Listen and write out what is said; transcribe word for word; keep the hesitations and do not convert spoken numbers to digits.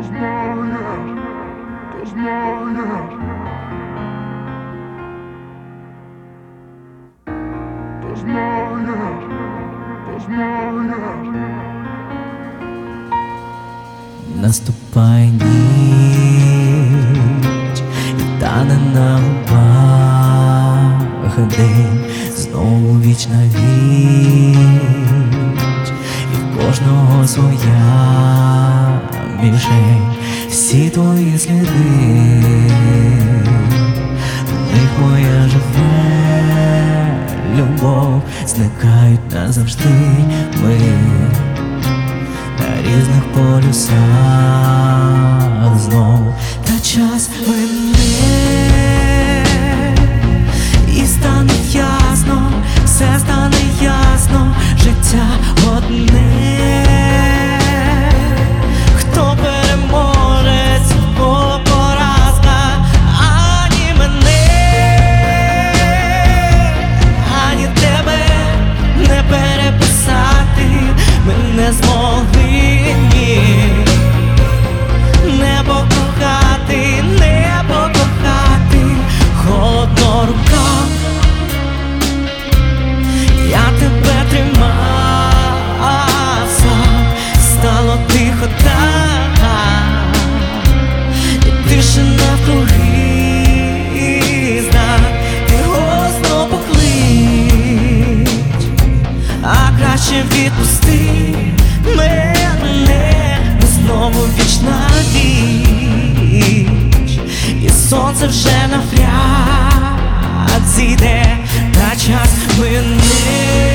знаєш, ти знаєш, ти знаєш, ти знаєш. Наступає ніч, і тане на губах день, знову вічна віч, і в кожного своя мішень, всі твої сліди, в них моя живе любов, зникають назавжди ми на різних полюсах знов, та час мине, і стане ясно, все стане ясно, життя одне. Хто переможець, в кого поразка, ані мене, ані тебе не переписати, ми не змогли не покохати, не покохати, холодна рука, я тебе тримав сам, стало тихо так, і тишина навкруги, знак, ти голосно поклич, а краще відпусти мене, знову вічна ніч, і сонце вже навряд зійде, та час мине.